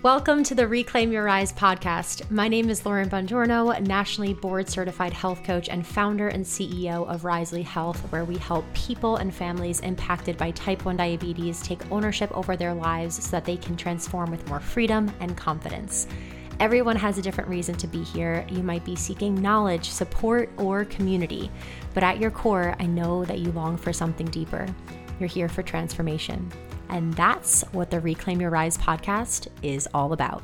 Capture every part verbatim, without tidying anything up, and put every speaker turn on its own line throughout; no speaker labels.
Welcome to the Reclaim Your Rise podcast. My name is Lauren Bongiorno, nationally board certified health coach and founder and C E O of Risely Health, where we help people and families impacted by type one diabetes take ownership over their lives so that they can transform with more freedom and confidence. Everyone has a different reason to be here. You might be seeking knowledge, support, or community, but at your core, I know that you long for something deeper. You're here for transformation. And that's what the Reclaim Your Rise podcast is all about.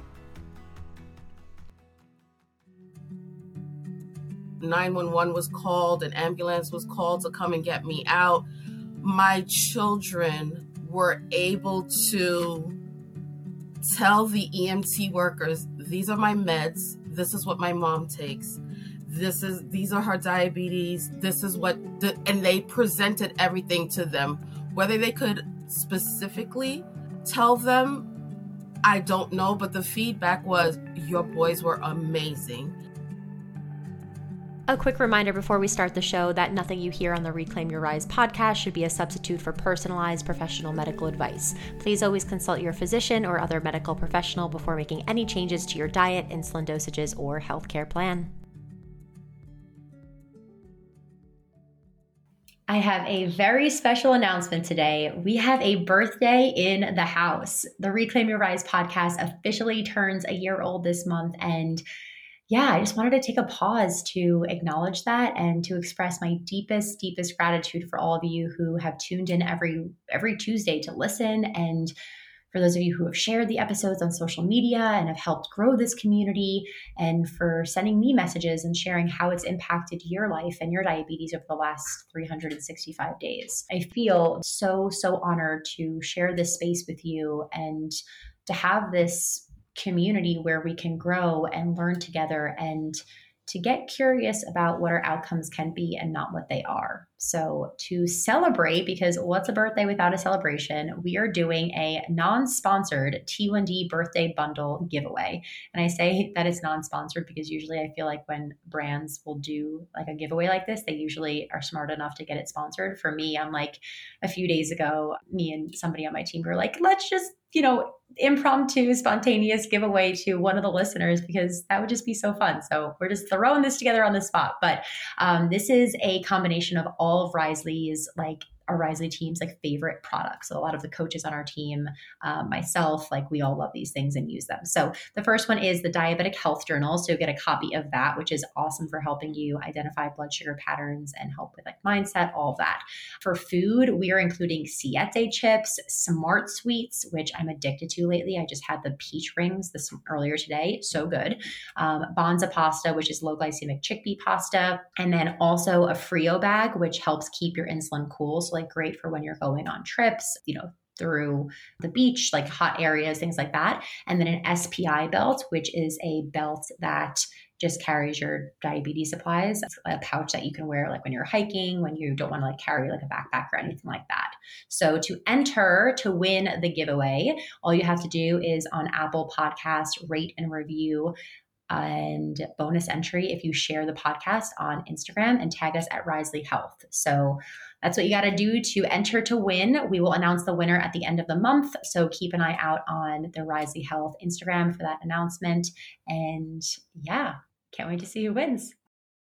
nine one one was called, an ambulance was called to come and get me out. My children were able to tell the E M T workers, these are my meds, this is what my mom takes. This is, these are her diabetes, this is what, the, and they presented everything to them. Whether they could specifically tell them, I don't know, but the feedback was, your boys were amazing.
A quick reminder before we start the show that nothing you hear on the Reclaim Your Rise podcast should be a substitute for personalized professional medical advice. Please always consult your physician or other medical professional before making any changes to your diet, insulin dosages, or healthcare plan. I have a very special announcement today. We have a birthday in the house. The Reclaim Your Rise podcast officially turns a year old this month. And yeah, I just wanted to take a pause to acknowledge that and to express my deepest, deepest gratitude for all of you who have tuned in every every Tuesday to listen, and for those of you who have shared the episodes on social media and have helped grow this community, and for sending me messages and sharing how it's impacted your life and your diabetes over the last three hundred sixty-five days. I feel so, so honored to share this space with you and to have this community where we can grow and learn together and to get curious about what our outcomes can be and not what they are. So to celebrate, because what's a birthday without a celebration, we are doing a non-sponsored T one D birthday bundle giveaway. And I say that it's non-sponsored because usually I feel like when brands will do like a giveaway like this, they usually are smart enough to get it sponsored. For me, I'm like, a few days ago, me and somebody on my team were like, let's just, you know, impromptu, spontaneous giveaway to one of the listeners, because that would just be so fun. So we're just throwing this together on the spot. But um, this is a combination of all of Risely's, like our Risely team's like favorite products. So a lot of the coaches on our team, um, myself, like we all love these things and use them. So the first one is the Diabetic Health Journal. So get a copy of that, which is awesome for helping you identify blood sugar patterns and help with like mindset, all of that. For food, we are including Siete chips, Smart Sweets, which I'm addicted to lately. I just had the peach rings this earlier today. So good. Um, Bonza pasta, which is low glycemic chickpea pasta. And then also a Frio bag, which helps keep your insulin cool. So like great for when you're going on trips, you know, through the beach, like hot areas, things like that. And then an S P I belt, which is a belt that just carries your diabetes supplies. It's a pouch that you can wear like when you're hiking, when you don't want to like carry like a backpack or anything like that. So to enter to win the giveaway, all you have to do is on Apple Podcasts, rate and review, and bonus entry if you share the podcast on Instagram and tag us at Risely Health. So that's what you got to do to enter to win. We will announce the winner at the end of the month. So keep an eye out on the Risely Health Instagram for that announcement. And yeah, can't wait to see who wins.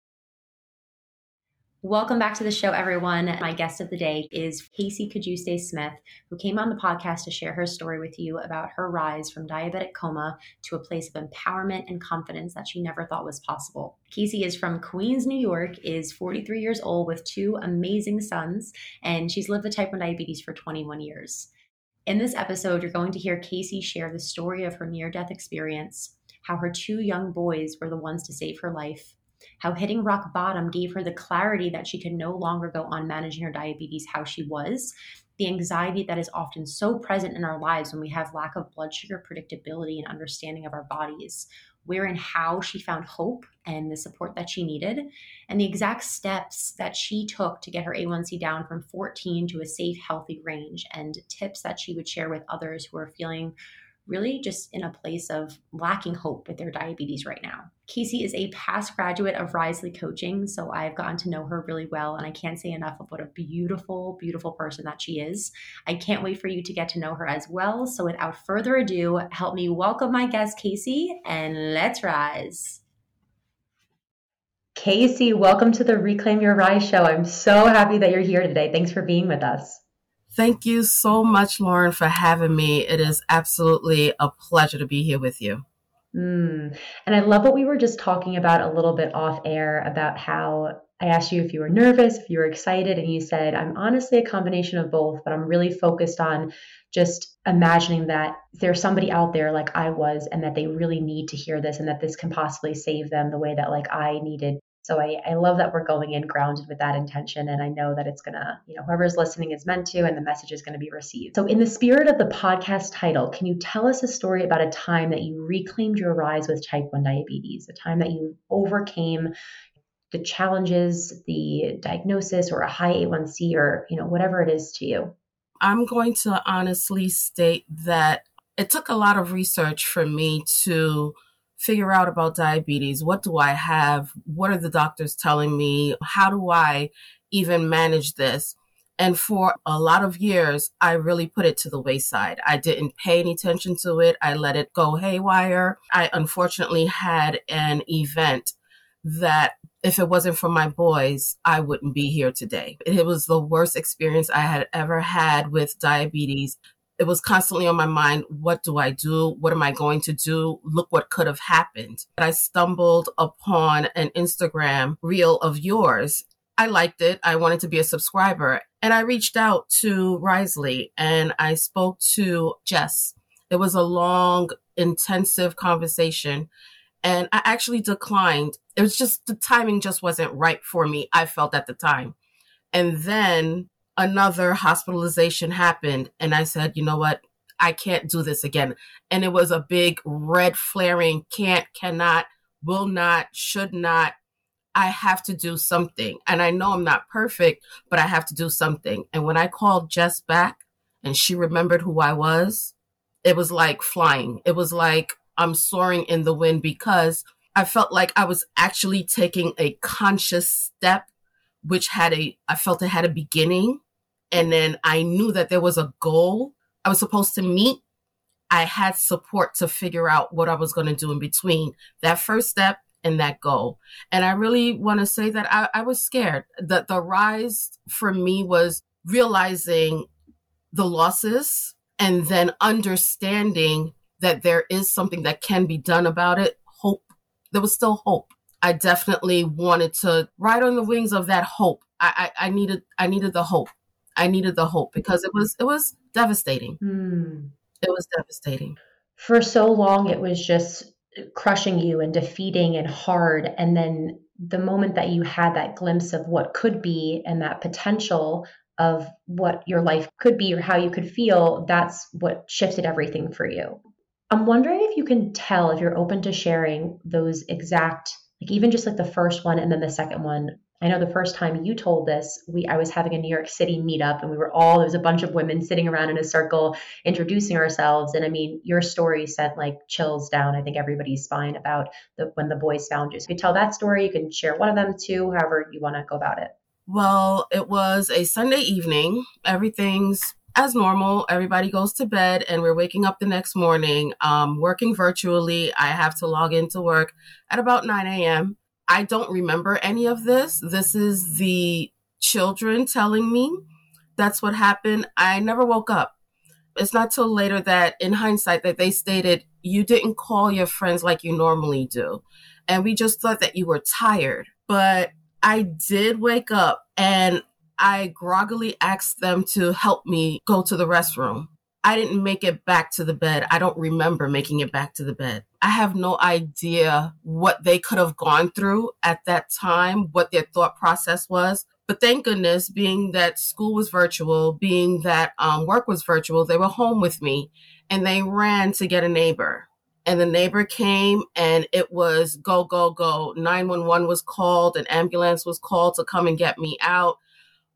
Welcome back to the show, everyone. My guest of the day is Casey Cajuste-Smith, who came on the podcast to share her story with you about her rise from diabetic coma to a place of empowerment and confidence that she never thought was possible. Casey is from Queens, New York, is forty-three years old with two amazing sons, and she's lived with type one diabetes for twenty-one years. In this episode, you're going to hear Casey share the story of her near-death experience, how her two young boys were the ones to save her life, how hitting rock bottom gave her the clarity that she could no longer go on managing her diabetes how she was, the anxiety that is often so present in our lives when we have lack of blood sugar predictability and understanding of our bodies, where and how she found hope and the support that she needed, and the exact steps that she took to get her A one C down from fourteen to a safe, healthy range, and tips that she would share with others who are feeling really just in a place of lacking hope with their diabetes right now. Casey is a past graduate of Risely Coaching, so I've gotten to know her really well, and I can't say enough of what a beautiful, beautiful person that she is. I can't wait for you to get to know her as well. So without further ado, help me welcome my guest, Casey, and let's rise. Casey, welcome to the Reclaim Your Rise show. I'm so happy that you're here today. Thanks for being with us.
Thank you so much, Lauren, for having me. It is absolutely a pleasure to be here with you.
Mm. And I love what we were just talking about a little bit off air about how I asked you if you were nervous, if you were excited, and you said, I'm honestly a combination of both, but I'm really focused on just imagining that there's somebody out there like I was and that they really need to hear this and that this can possibly save them the way that like I needed. So I, I love that we're going in grounded with that intention. And I know that it's going to, you know, whoever's listening is meant to, and the message is going to be received. So in the spirit of the podcast title, can you tell us a story about a time that you reclaimed your rise with type one diabetes, a time that you overcame the challenges, the diagnosis, or a high A one C, or, you know, whatever it is to you?
I'm going to honestly state that it took a lot of research for me to figure out about diabetes. What do I have? What are the doctors telling me? How do I even manage this? And for a lot of years, I really put it to the wayside. I didn't pay any attention to it. I let it go haywire. I unfortunately had an event that if it wasn't for my boys, I wouldn't be here today. It was the worst experience I had ever had with diabetes. It was constantly on my mind. What do I do? What am I going to do? Look what could have happened. I stumbled upon an Instagram reel of yours. I liked it. I wanted to be a subscriber. And I reached out to Risely and I spoke to Jess. It was a long, intensive conversation. And I actually declined. It was just, the timing just wasn't right for me, I felt at the time. And then another hospitalization happened. And I said, you know what? I can't do this again. And it was a big red flaring, can't, cannot, will not, should not. I have to do something. And I know I'm not perfect, but I have to do something. And when I called Jess back and she remembered who I was, it was like flying. It was like I'm soaring in the wind, because I felt like I was actually taking a conscious step, which had a, I felt it had a beginning. And then I knew that there was a goal I was supposed to meet. I had support to figure out what I was going to do in between that first step and that goal. And I really want to say that I, I was scared. That the rise for me was realizing the losses and then understanding that there is something that can be done about it. Hope. There was still hope. I definitely wanted to ride on the wings of that hope. I, I, I needed I needed the hope. I needed the hope because it was it was devastating.
Mm.
It was devastating.
For so long, it was just crushing you and defeating and hard. And then the moment that you had that glimpse of what could be and that potential of what your life could be or how you could feel, that's what shifted everything for you. I'm wondering if you can tell, if you're open to sharing those exact, like even just like the first one and then the second one. I know the first time you told this, we I was having a New York City meetup and we were all, there was a bunch of women sitting around in a circle introducing ourselves. And I mean, your story sent like chills down, I think, everybody's spine about the when the boys found you. So you could tell that story. You can share one of them too, however you want to go about it.
Well, it was a Sunday evening. Everything's as normal. Everybody goes to bed and we're waking up the next morning, um, working virtually. I have to log into work at about nine a.m. I don't remember any of this. This is the children telling me that's what happened. I never woke up. It's not till later that in hindsight that they stated, you didn't call your friends like you normally do. And we just thought that you were tired. But I did wake up and I groggily asked them to help me go to the restroom. I didn't make it back to the bed. I don't remember making it back to the bed. I have no idea what they could have gone through at that time, what their thought process was. But thank goodness, being that school was virtual, being that um, work was virtual, they were home with me and they ran to get a neighbor. And the neighbor came and it was go, go, go. nine one one was called, an ambulance was called to come and get me out.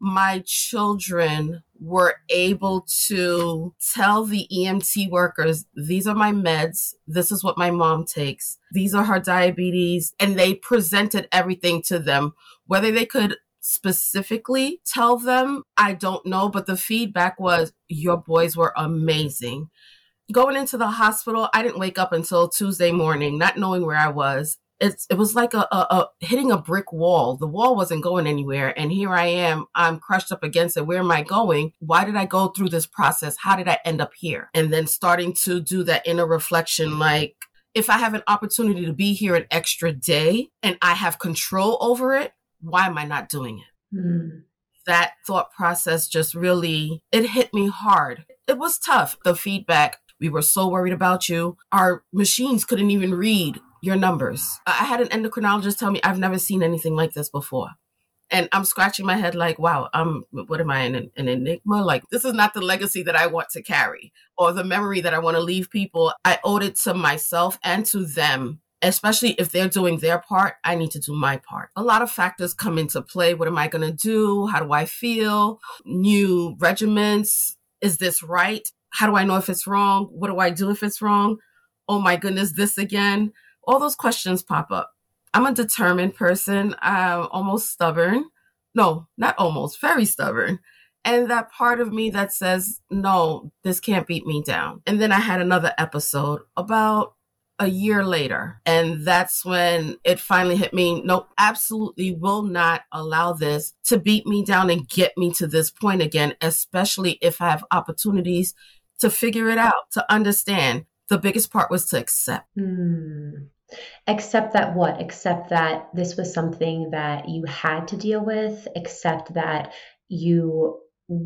my children were able to tell the E M T workers, these are my meds. This is what my mom takes. These are her diabetes. And they presented everything to them. Whether they could specifically tell them, I don't know. But the feedback was, your boys were amazing. Going into the hospital, I didn't wake up until Tuesday morning, not knowing where I was. It's, it was like a, a, a hitting a brick wall. The wall wasn't going anywhere. And here I am. I'm crushed up against it. Where am I going? Why did I go through this process? How did I end up here? And then starting to do that inner reflection, like, if I have an opportunity to be here an extra day and I have control over it, why am I not doing it? Mm. That thought process just really, it hit me hard. It was tough. The feedback, we were so worried about you. Our machines couldn't even read your numbers. I had an endocrinologist tell me, I've never seen anything like this before. And I'm scratching my head like, wow, I'm, what am I, an, an enigma? Like, this is not the legacy that I want to carry or the memory that I want to leave people. I owed it to myself and to them, especially if they're doing their part. I need to do my part. A lot of factors come into play. What am I going to do? How do I feel? New regimens. Is this right? How do I know if it's wrong? What do I do if it's wrong? Oh my goodness, this again. All those questions pop up. I'm a determined person. I'm almost stubborn. No, not almost, very stubborn. And that part of me that says, no, this can't beat me down. And then I had another episode about a year later. And that's when it finally hit me. Nope, absolutely will not allow this to beat me down and get me to this point again, especially if I have opportunities to figure it out, to understand. The biggest part was to accept.
Mm. Accept that what? Accept that this was something that you had to deal with. Accept that you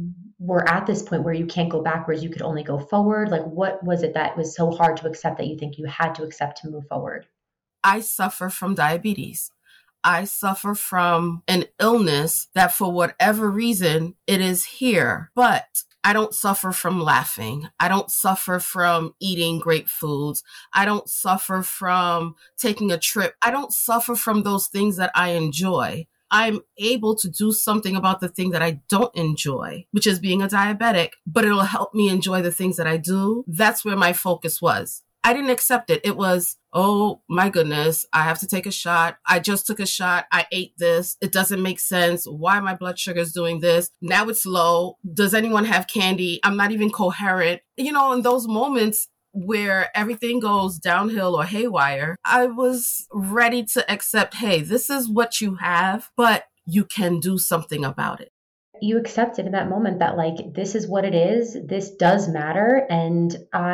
were at this point where you can't go backwards. You could only go forward. Like, what was it that was so hard to accept that you think you had to accept to move forward?
I suffer from diabetes. I suffer from an illness that for whatever reason, it is here. But I don't suffer from laughing. I don't suffer from eating great foods. I don't suffer from taking a trip. I don't suffer from those things that I enjoy. I'm able to do something about the thing that I don't enjoy, which is being a diabetic, but it'll help me enjoy the things that I do. That's where my focus was. I didn't accept it. It was, oh my goodness, I have to take a shot. I just took a shot. I ate this. It doesn't make sense. Why my blood sugar is doing this? Now it's low. Does anyone have candy? I'm not even coherent. You know, in those moments where everything goes downhill or haywire, I was ready to accept, hey, this is what you have, but you can do something about it.
You accepted in that moment that, like, this is what it is. This does matter. And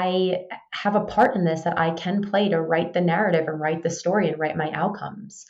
I have a part in this that I can play to write the narrative and write the story and write my outcomes.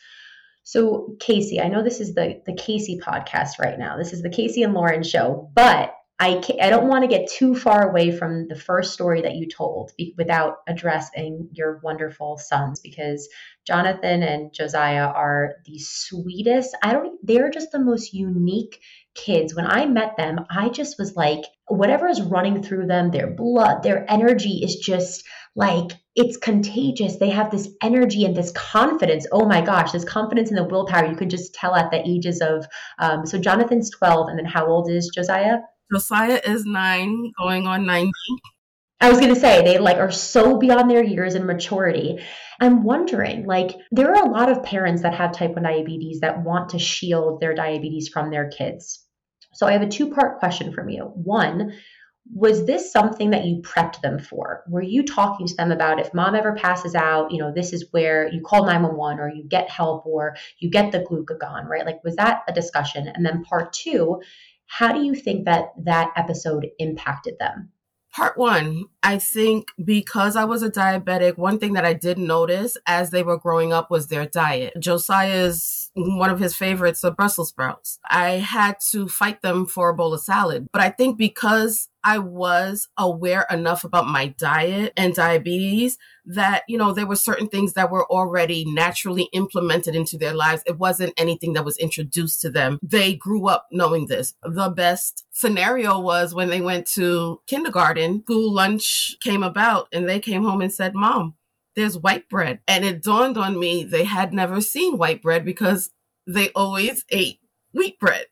So Casey, I know this is the, the Casey podcast right now. This is the Casey and Lauren show, but I, I don't want to get too far away from the first story that you told without addressing your wonderful sons, because Jonathan and Josiah are the sweetest. I don't, they're just the most unique kids. When I met them, I just was like, whatever is running through them, their blood, their energy is just like, it's contagious. They have this energy and this confidence. Oh my gosh, this confidence and the willpower. You could just tell at the ages of, um, so Jonathan's twelve. And then how old is Josiah?
Josiah is nine, going on ninety.
I was going to say, they like are so beyond their years in maturity. I'm wondering, like, there are a lot of parents that have type one diabetes that want to shield their diabetes from their kids. So I have a two-part question from you. One, was this something that you prepped them for? Were you talking to them about, if mom ever passes out, you know, this is where you call nine one one or you get help or you get the glucagon, right? Like, was that a discussion? And then part two, how do you think that that episode impacted them?
Part one, I think because I was a diabetic, one thing that I did notice as they were growing up was their diet. Josiah's, one of his favorites are Brussels sprouts. I had to fight them for a bowl of salad. But I think because I was aware enough about my diet and diabetes that, you know, there were certain things that were already naturally implemented into their lives. It wasn't anything that was introduced to them. They grew up knowing this. The best scenario was when they went to kindergarten, school lunch came about and they came home and said, Mom, there's white bread. And it dawned on me they had never seen white bread because they always ate wheat bread.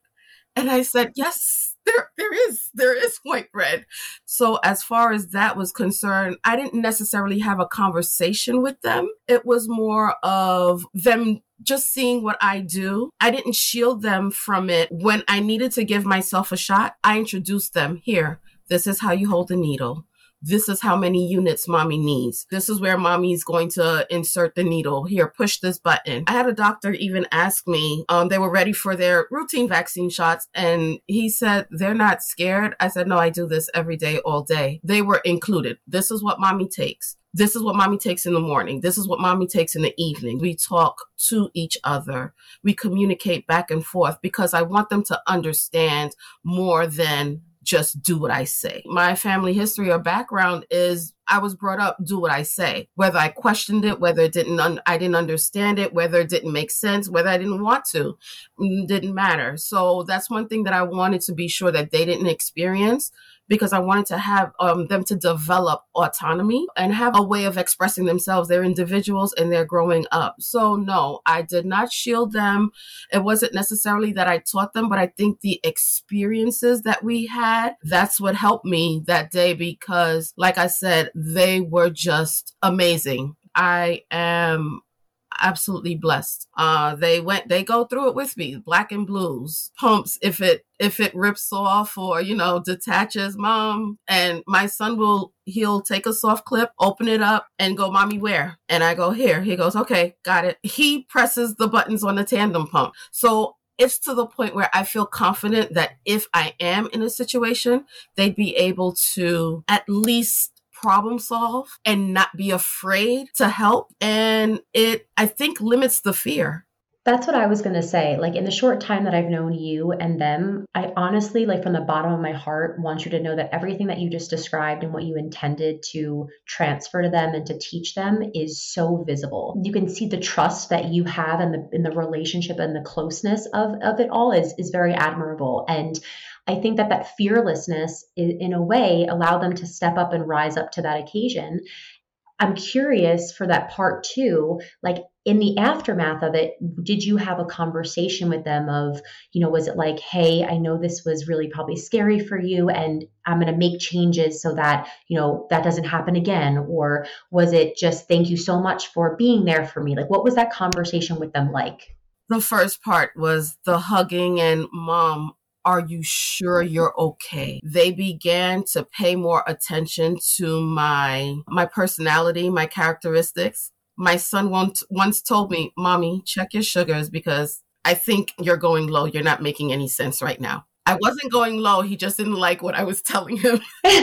And I said, yes, there, there is, there is white bread. So as far as that was concerned, I didn't necessarily have a conversation with them. It was more of them just seeing what I do. I didn't shield them from it. When I needed to give myself a shot, I introduced them. Here, this is how you hold the needle. This is how many units mommy needs. This is where mommy is going to insert the needle. Here, push this button. I had a doctor even ask me, um, they were ready for their routine vaccine shots. And he said, they're not scared. I said, no, I do this every day, all day. They were included. This is what mommy takes. This is what mommy takes in the morning. This is what mommy takes in the evening. We talk to each other. We communicate back and forth because I want them to understand more than just do what I say. My family history or background is I was brought up, do what I say, whether I questioned it, whether it didn't, un- I didn't understand it, whether it didn't make sense, whether I didn't want to, didn't matter. So that's one thing that I wanted to be sure that they didn't experience, because I wanted to have um, them to develop autonomy and have a way of expressing themselves. They're individuals and they're growing up. So no, I did not shield them. It wasn't necessarily that I taught them, but I think the experiences that we had, that's what helped me that day, because like I said, they were just amazing. I am absolutely blessed. Uh, they went, they go through it with me. Black and blues pumps. If it, if it rips off or, you know, detaches, mom, and my son will, he'll take a soft clip, open it up and go, mommy, where? And I go, here. He goes, okay, got it. He presses the buttons on the tandem pump. So it's to the point where I feel confident that if I am in a situation, they'd be able to at least problem solve and not be afraid to help. And it, I think, limits the fear.
That's what I was going to say. Like, in the short time that I've known you and them, I honestly, like, from the bottom of my heart, want you to know that everything that you just described and what you intended to transfer to them and to teach them is so visible. You can see the trust that you have and the in the relationship and the closeness of, of it all is, is very admirable. And I think that that fearlessness, in a way, allowed them to step up and rise up to that occasion. I'm curious for that part two, like in the aftermath of it, did you have a conversation with them of, you know, was it like, hey, I know this was really probably scary for you and I'm going to make changes so that, you know, that doesn't happen again? Or was it just, thank you so much for being there for me? Like, what was that conversation with them like?
The first part was the hugging and mom, are you sure you're okay? They began to pay more attention to my my personality, my characteristics. My son once, once told me, mommy, check your sugars because I think you're going low. You're not making any sense right now. I wasn't going low. He just didn't like what I was telling him.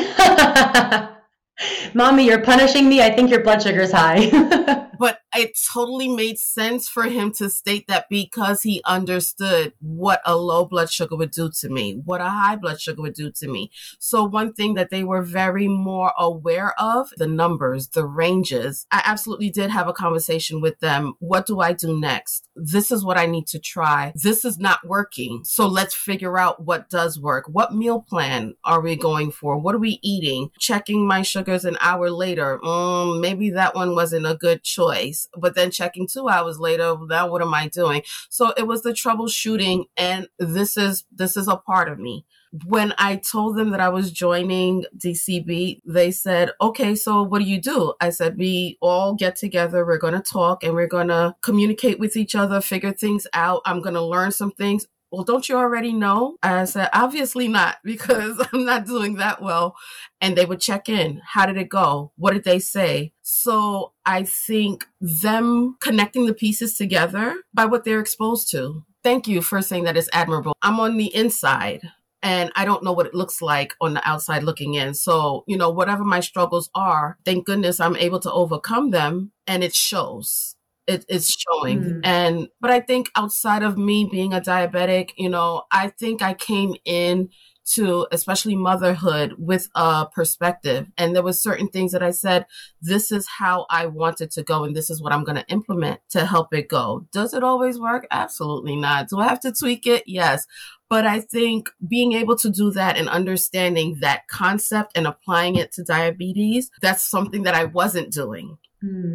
Mommy, you're punishing me. I think your blood sugar's high.
But it totally made sense for him to state that because he understood what a low blood sugar would do to me, what a high blood sugar would do to me. So one thing that they were very more aware of, the numbers, the ranges. I absolutely did have a conversation with them. What do I do next? This is what I need to try. This is not working. So let's figure out what does work. What meal plan are we going for? What are we eating? Checking my sugars an hour later. Mm, maybe that one wasn't a good choice. But then checking two hours later, now what am I doing? So it was the troubleshooting, and this is this is a part of me. When I told them that I was joining D C B, they said, okay, so what do you do? I said, we all get together. We're going to talk and we're going to communicate with each other, figure things out. I'm going to learn some things. Well, don't you already know? I said, obviously not, because I'm not doing that well. And they would check in. How did it go? What did they say? So I think them connecting the pieces together by what they're exposed to. Thank you for saying that it's admirable. I'm on the inside and I don't know what it looks like on the outside looking in. So, you know, whatever my struggles are, thank goodness I'm able to overcome them, and it shows. It, it's showing. Mm. And, but I think outside of me being a diabetic, you know, I think I came in to especially motherhood with a perspective. And there was certain things that I said, this is how I want it to go. And this is what I'm going to implement to help it go. Does it always work? Absolutely not. Do I have to tweak it? Yes. But I think being able to do that and understanding that concept and applying it to diabetes, that's something that I wasn't doing.
Hmm.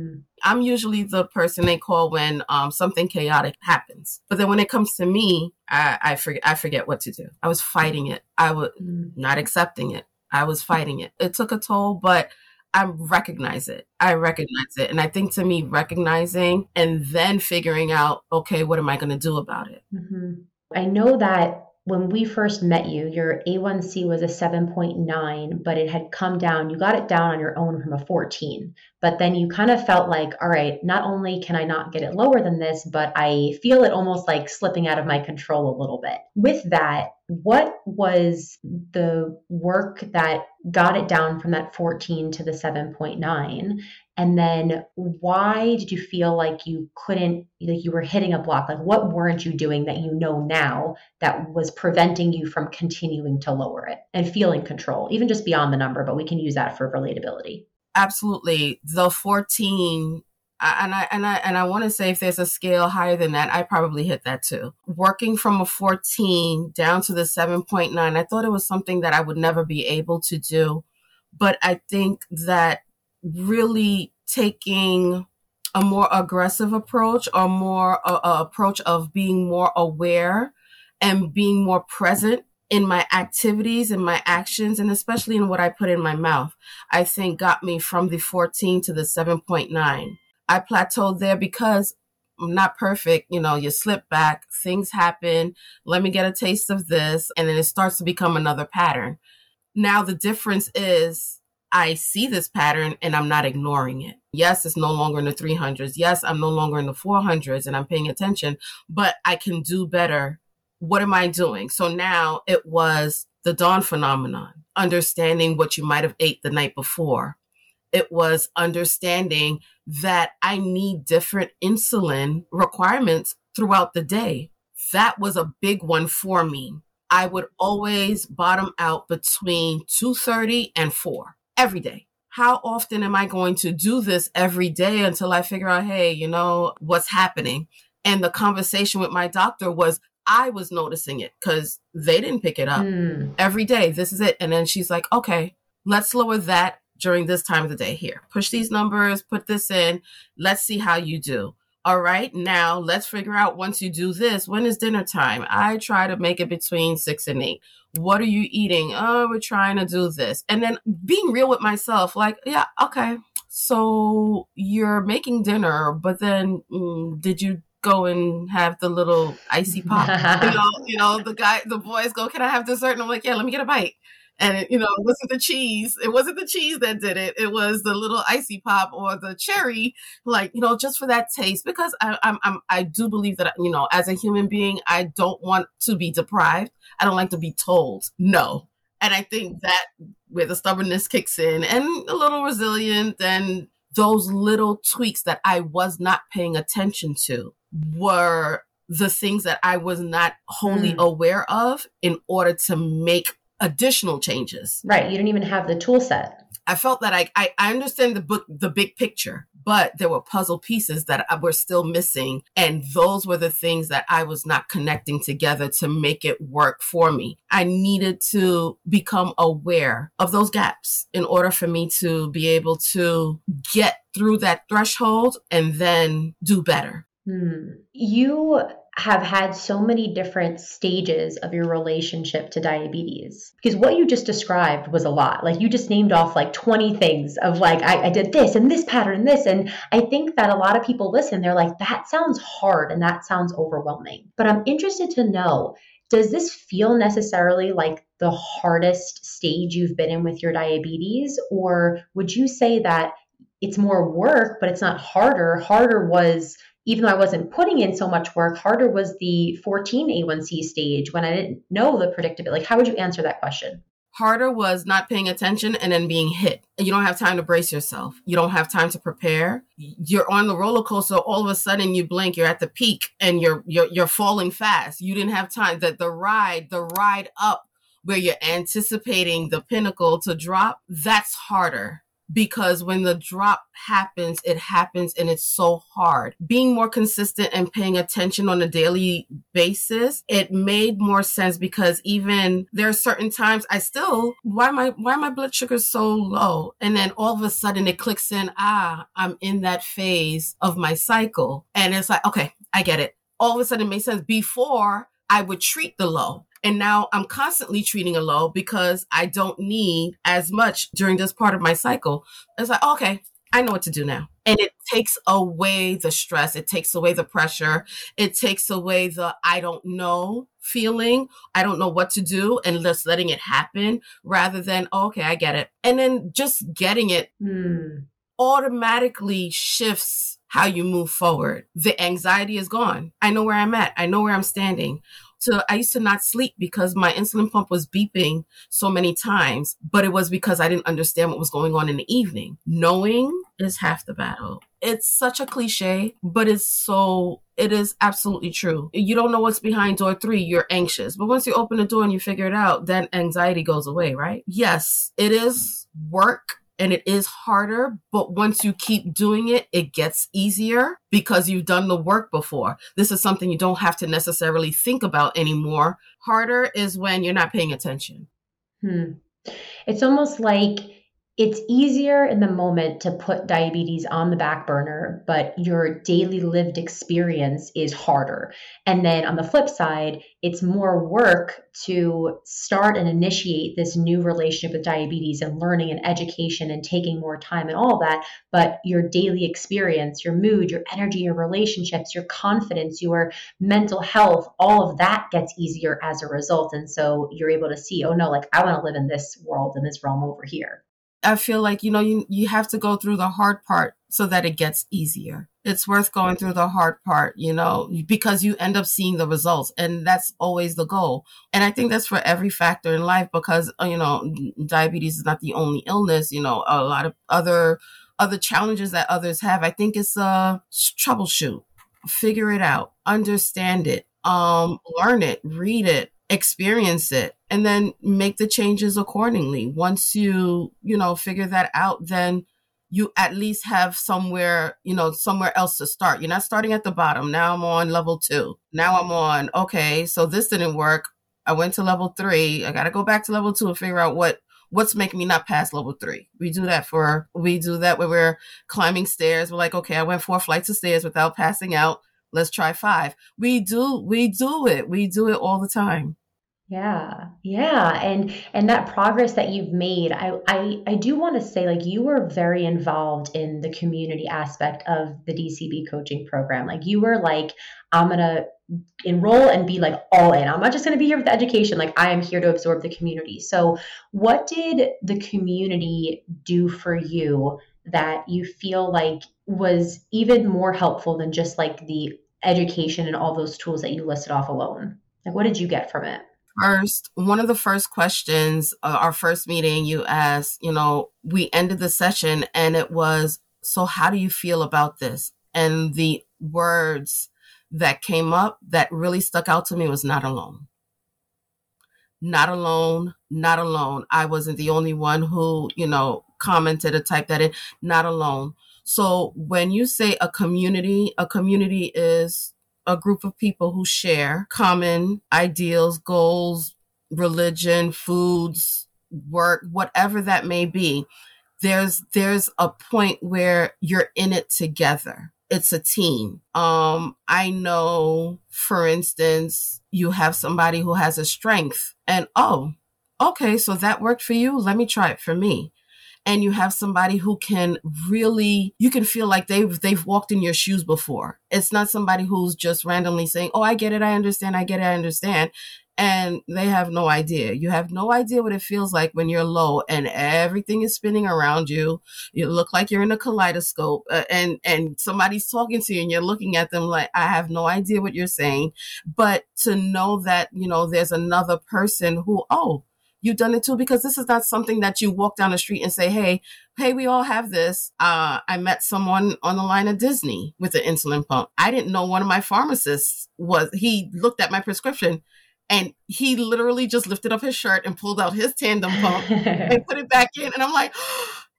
I'm usually the person they call when um, something chaotic happens. But then when it comes to me, I, I forget I forget what to do. I was fighting it. I was not accepting it. I was fighting it. It took a toll, but I recognize it. I recognize it. And I think to me, recognizing and then figuring out, okay, what am I going to do about it?
Mm-hmm. I know that when we first met you, your A one C was a seven point nine, but it had come down. You got it down on your own from a fourteen. But then you kind of felt like, all right, not only can I not get it lower than this, but I feel it almost like slipping out of my control a little bit. With that, what was the work that got it down from that fourteen to the seven point nine? And then why did you feel like you couldn't, like you were hitting a block? Like what weren't you doing that you know now that was preventing you from continuing to lower it and feeling control, even just beyond the number, but we can use that for relatability.
Absolutely. The fourteen, and I and I and I want to say if there's a scale higher than that, I probably hit that too. Working from a fourteen down to the seven point nine, I thought it was something that I would never be able to do. But I think that really taking a more aggressive approach or more a, a approach of being more aware and being more present in my activities and my actions, and especially in what I put in my mouth, I think got me from the fourteen to the seven point nine. I plateaued there because I'm not perfect. You know, you slip back, things happen. Let me get a taste of this. And then it starts to become another pattern. Now the difference is I see this pattern and I'm not ignoring it. Yes, it's no longer in the three hundreds. Yes, I'm no longer in the four hundreds and I'm paying attention, but I can do better. What am I doing? So now it was the dawn phenomenon, understanding what you might have ate the night before. It was understanding that I need different insulin requirements throughout the day. That was a big one for me. I would always bottom out between two thirty and four every day. How often am I going to do this every day until I figure out, hey, you know, what's happening? And the conversation with my doctor was, I was noticing it because they didn't pick it up mm. every day. This is it. And then she's like, okay, let's lower that during this time of the day. Here, push these numbers, put this in. Let's see how you do. All right. Now let's figure out once you do this, when is dinner time? I try to make it between six and eight. What are you eating? Oh, we're trying to do this. And then being real with myself, like, yeah, okay. So you're making dinner, but then mm, did you go and have the little icy pop? you know, you know, the guy, the boys go, can I have dessert? And I'm like, yeah, let me get a bite. And, it, you know, it wasn't the cheese. It wasn't the cheese that did it. It was the little icy pop or the cherry, like, you know, just for that taste. Because I, I'm, I'm, I do believe that, you know, as a human being, I don't want to be deprived. I don't like to be told no. And I think that where the stubbornness kicks in and a little resilient and those little tweaks that I was not paying attention to were the things that I was not wholly mm. aware of in order to make additional changes.
Right. You didn't even have the tool set.
I felt that I, I, I understand the book, the big picture, but there were puzzle pieces that were still missing. And those were the things that I was not connecting together to make it work for me. I needed to become aware of those gaps in order for me to be able to get through that threshold and then do better.
Hmm. You have had so many different stages of your relationship to diabetes, because what you just described was a lot. Like you just named off like twenty things of like, I, I did this and this pattern and this. And I think that a lot of people listen, they're like, that sounds hard and that sounds overwhelming. But I'm interested to know, does this feel necessarily like the hardest stage you've been in with your diabetes? Or would you say that it's more work, but it's not harder? Harder was, even though I wasn't putting in so much work, harder was the fourteen A one C stage when I didn't know the predictability. Like, how would you answer that question?
Harder was not paying attention and then being hit. You don't have time to brace yourself. You don't have time to prepare. You're on the roller coaster. All of a sudden you blink, you're at the peak and you're, you're, you're falling fast. You didn't have time. That the ride, the ride up where you're anticipating the pinnacle to drop, that's harder because when the drop happens, it happens and it's so hard. Being more consistent and paying attention on a daily basis, it made more sense because even there are certain times I still, why my, why my blood sugar is so low? And then all of a sudden it clicks in, ah, I'm in that phase of my cycle. And it's like, okay, I get it. All of a sudden it makes sense. Before I would treat the low. And now I'm constantly treating a low because I don't need as much during this part of my cycle. It's like, okay, I know what to do now. And it takes away the stress. It takes away the pressure. It takes away the I don't know feeling. I don't know what to do and just letting it happen rather than, oh, okay, I get it. And then just getting it mm. automatically shifts how you move forward. The anxiety is gone. I know where I'm at. I know where I'm standing. So I used to not sleep because my insulin pump was beeping so many times, but it was because I didn't understand what was going on in the evening. Knowing is half the battle. It's such a cliche, but it's so, it is absolutely true. You don't know what's behind door three, you're anxious. But once you open the door and you figure it out, then anxiety goes away, right? Yes, it is work. And it is harder, but once you keep doing it, it gets easier because you've done the work before. This is something you don't have to necessarily think about anymore. Harder is when you're not paying attention.
Hmm. It's almost like it's easier in the moment to put diabetes on the back burner, but your daily lived experience is harder. And then on the flip side, it's more work to start and initiate this new relationship with diabetes and learning and education and taking more time and all that. But your daily experience, your mood, your energy, your relationships, your confidence, your mental health, all of that gets easier as a result. And so you're able to see, oh no, like I want to live in this world, in this realm over here.
I feel like, you know, you, you have to go through the hard part so that it gets easier. It's worth going through the hard part, you know, because you end up seeing the results. And that's always the goal. And I think that's for every factor in life because, you know, diabetes is not the only illness, you know, a lot of other other challenges that others have. I think it's a troubleshoot, figure it out, understand it, um, learn it, read it, experience it, and then make the changes accordingly. Once you, you know, figure that out, then you at least have somewhere, you know, somewhere else to start. You're not starting at the bottom. Now I'm on level two. Now I'm on, okay, so this didn't work. I went to level three. I got to go back to level two and figure out what, what's making me not pass level three. We do that for, we do that when we're climbing stairs. We're like, okay, I went four flights of stairs without passing out. Let's try five. We do, we do it. We do it all the time.
Yeah. Yeah. And and that progress that you've made, I I, I do want to say, like, you were very involved in the community aspect of the D C B coaching program. Like, you were like, I'm going to enroll and be like all in. I'm not just going to be here with the education. Like, I am here to absorb the community. So what did the community do for you that you feel like was even more helpful than just like the education and all those tools that you listed off alone? Like, what did you get from it?
First, one of the first questions, uh, our first meeting, you asked, you know, we ended the session and it was, so how do you feel about this? And the words that came up that really stuck out to me was not alone. Not alone, not alone. I wasn't the only one who, you know, commented or typed that in, not alone. So when you say a community, a community is a group of people who share common ideals, goals, religion, foods, work, whatever that may be. There's there's a point where you're in it together. It's a team. Um, I know, for instance, you have somebody who has a strength and, oh, okay, so that worked for you. Let me try it for me. And you have somebody who can really, you can feel like they've, they've walked in your shoes before. It's not somebody who's just randomly saying, oh, I get it. I understand. I get it. I understand. And they have no idea. You have no idea what it feels like when you're low and everything is spinning around you. You look like you're in a kaleidoscope uh, and, and somebody's talking to you and you're looking at them like, I have no idea what you're saying. But to know that, you know, there's another person who, oh, you've done it too, because this is not something that you walk down the street and say, hey, hey, we all have this. Uh, I met someone on the line at Disney with an insulin pump. I didn't know one of my pharmacists was, he looked at my prescription and he literally just lifted up his shirt and pulled out his Tandem pump and put it back in. And I'm like,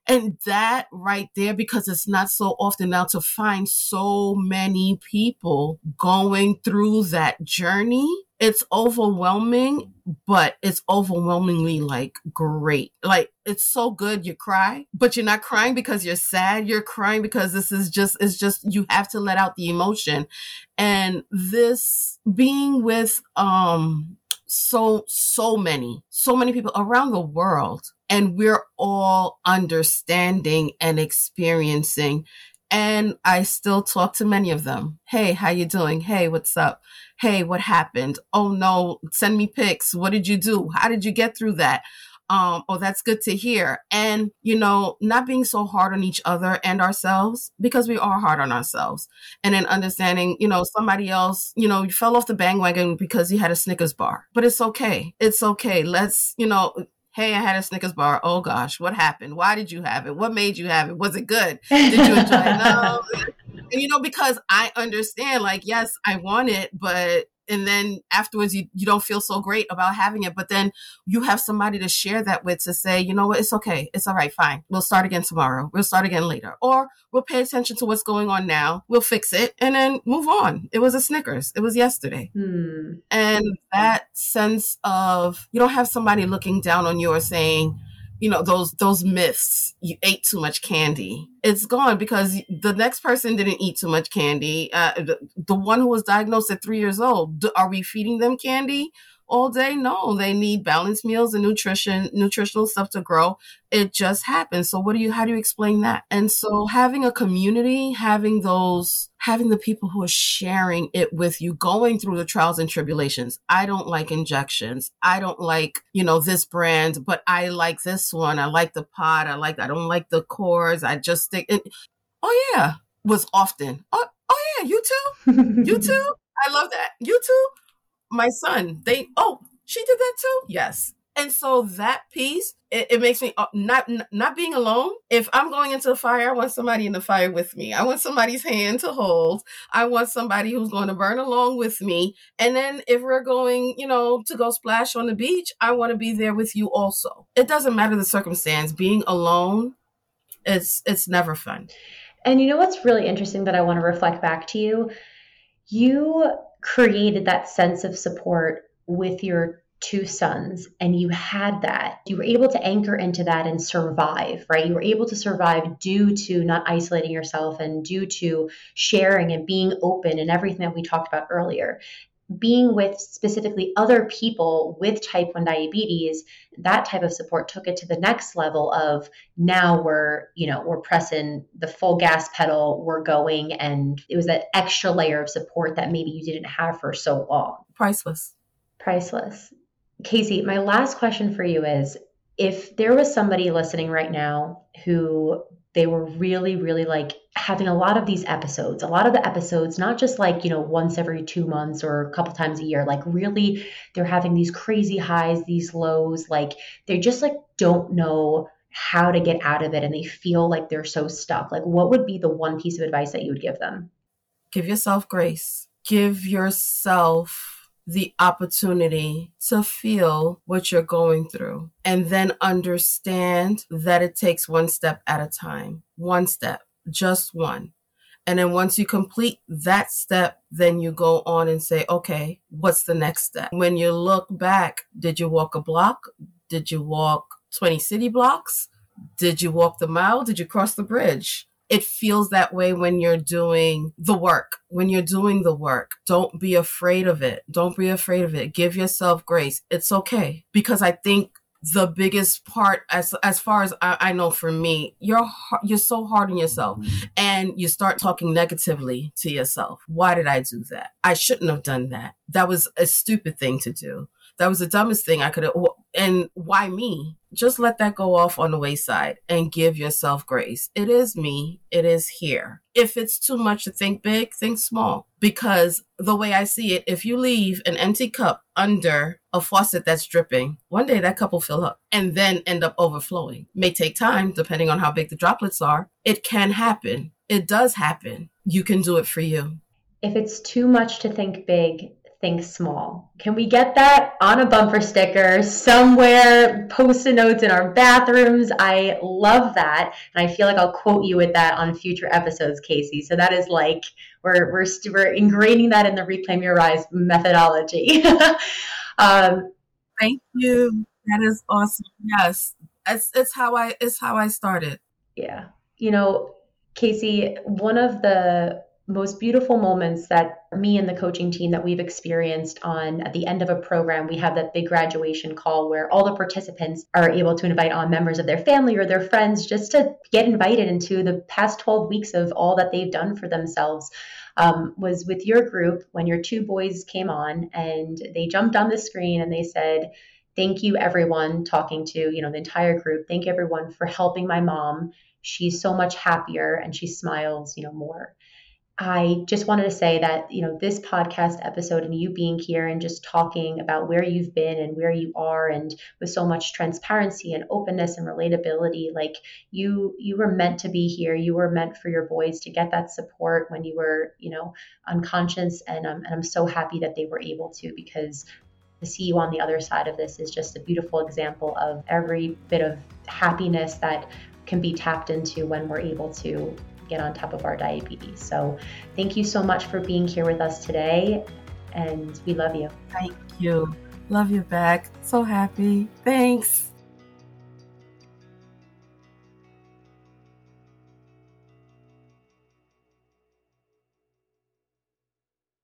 And that right there, because it's not so often now to find so many people going through that journey, it's overwhelming, but it's overwhelmingly like great. Like it's so good. You cry, but you're not crying because you're sad. You're crying because this is just, it's just, you have to let out the emotion. And this being with, um, so, so many, so many people around the world, and we're all understanding and experiencing. And I still talk to many of them. Hey, how you doing? Hey, what's up? Hey, what happened? Oh no, send me pics. What did you do? How did you get through that? Um, oh, that's good to hear. And, you know, not being so hard on each other and ourselves, because we are hard on ourselves. And then understanding, you know, somebody else, you know, you fell off the bandwagon because you had a Snickers bar, but it's okay. It's okay. Let's, you know, hey, I had a Snickers bar. Oh gosh, what happened? Why did you have it? What made you have it? Was it good? Did you enjoy it? No. And, you know, because I understand, like, yes, I want it, but, and then afterwards you, you don't feel so great about having it, but then you have somebody to share that with, to say, you know what, it's okay. It's all right. Fine. We'll start again tomorrow. We'll start again later, or we'll pay attention to what's going on now. We'll fix it and then move on. It was a Snickers. It was yesterday.
Hmm.
And that sense of, you don't have somebody looking down on you or saying, you know, those, those myths, you ate too much candy. It's gone because the next person didn't eat too much candy. Uh, the, the one who was diagnosed at three years old, do, are we feeding them candy all day? No, they need balanced meals and nutrition, nutritional stuff to grow. It just happens. So what do you, how do you explain that? And so having a community, having those, having the people who are sharing it with you, going through the trials and tribulations. I don't like injections. I don't like, you know, this brand, but I like this one. I like the pod. I like, I don't like the cords. I just stick in. Oh yeah. Was often. Oh, oh yeah. You too. You too. I love that. You too. My son, they, oh, she did that too? Yes. And so that piece, it, it makes me uh, not not being alone. If I'm going into the fire, I want somebody in the fire with me. I want somebody's hand to hold. I want somebody who's going to burn along with me. And then if we're going, you know, to go splash on the beach, I want to be there with you also. It doesn't matter the circumstance. Being alone, it's it's never fun.
And you know what's really interesting that I want to reflect back to you? You created that sense of support with your two sons, and you had that. You were able to anchor into that and survive, right? You were able to survive due to not isolating yourself and due to sharing and being open and everything that we talked about earlier. Being with specifically other people with type one diabetes, that type of support took it to the next level of now we're, you know, we're pressing the full gas pedal, we're going. And it was that extra layer of support that maybe you didn't have for so long.
Priceless.
Priceless. Casey, my last question for you is, if there was somebody listening right now who they were really, really like having a lot of these episodes, a lot of the episodes, not just like, you know, once every two months or a couple times a year, like really they're having these crazy highs, these lows, like they just like don't know how to get out of it and they feel like they're so stuck. Like what would be the one piece of advice that you would give them?
Give yourself grace. Give yourself the opportunity to feel what you're going through, and then understand that it takes one step at a time, one step, just one. And then once you complete that step, then you go on and say, okay, what's the next step? When you look back, did you walk a block? Did you walk twenty city blocks? Did you walk the mile? Did you cross the bridge? It feels that way when you're doing the work. When you're doing the work, don't be afraid of it. Don't be afraid of it. Give yourself grace. It's okay. Because I think the biggest part, as as far as I, I know for me, you're you're so hard on yourself, and you start talking negatively to yourself. Why did I do that? I shouldn't have done that. That was a stupid thing to do. That was the dumbest thing I could have. And why me? Just let that go off on the wayside and give yourself grace. It is me. It is here. If it's too much to think big, think small. Because the way I see it, if you leave an empty cup under a faucet that's dripping, one day that cup will fill up and then end up overflowing. May take time, depending on how big the droplets are. It can happen. It does happen. You can do it for you.
If it's too much to think big, think small. Can we get that on a bumper sticker somewhere, post-it notes in our bathrooms? I love that. And I feel like I'll quote you with that on future episodes, Casey. So that is like, we're, we're, we're ingraining that in the Reclaim Your Rise methodology. um,
Thank you. That is awesome. Yes. It's, it's how I, it's how I started.
Yeah. You know, Casey, one of the most beautiful moments that me and the coaching team that we've experienced on at the end of a program, we have that big graduation call where all the participants are able to invite on members of their family or their friends just to get invited into the past twelve weeks of all that they've done for themselves. Um, was with your group when your two boys came on and they jumped on the screen and they said, thank you, everyone, talking to, you know, the entire group. Thank you, everyone, for helping my mom. She's so much happier and she smiles, you know, more. I just wanted to say that, you know, this podcast episode and you being here and just talking about where you've been and where you are, and with so much transparency and openness and relatability, like you, you were meant to be here. You were meant for your boys to get that support when you were, you know, unconscious. And, um, and I'm so happy that they were able to, because to see you on the other side of this is just a beautiful example of every bit of happiness that can be tapped into when we're able to get on top of our diabetes. So thank you so much for being here with us today, and we love you.
Thank you. Love you back. So happy. Thanks.